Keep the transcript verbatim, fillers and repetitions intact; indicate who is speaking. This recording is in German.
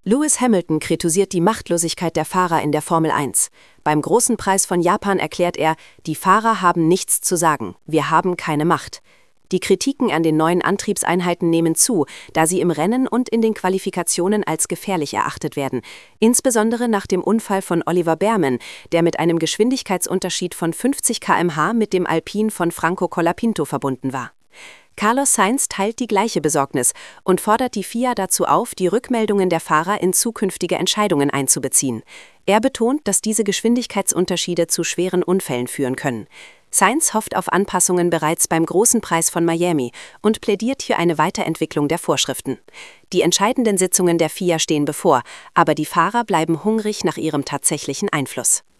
Speaker 1: Lewis Hamilton kritisiert die Machtlosigkeit der Fahrer in der Formel eins. Beim Großen Preis von Japan erklärt er, die Fahrer haben nichts zu sagen, wir haben keine Macht. Die Kritiken an den neuen Antriebseinheiten nehmen zu, da sie im Rennen und in den Qualifikationen als gefährlich erachtet werden, insbesondere nach dem Unfall von Oliver Bearman, der mit einem Geschwindigkeitsunterschied von fünfzig Kilometer pro Stunde mit dem Alpine von Franco Colapinto verbunden war. Carlos Sainz teilt die gleiche Besorgnis und fordert die F I A dazu auf, die Rückmeldungen der Fahrer in zukünftige Entscheidungen einzubeziehen. Er betont, dass diese Geschwindigkeitsunterschiede zu schweren Unfällen führen können. Sainz hofft auf Anpassungen bereits beim Großen Preis von Miami und plädiert für eine Weiterentwicklung der Vorschriften. Die entscheidenden Sitzungen der F I A stehen bevor, aber die Fahrer bleiben hungrig nach ihrem tatsächlichen Einfluss.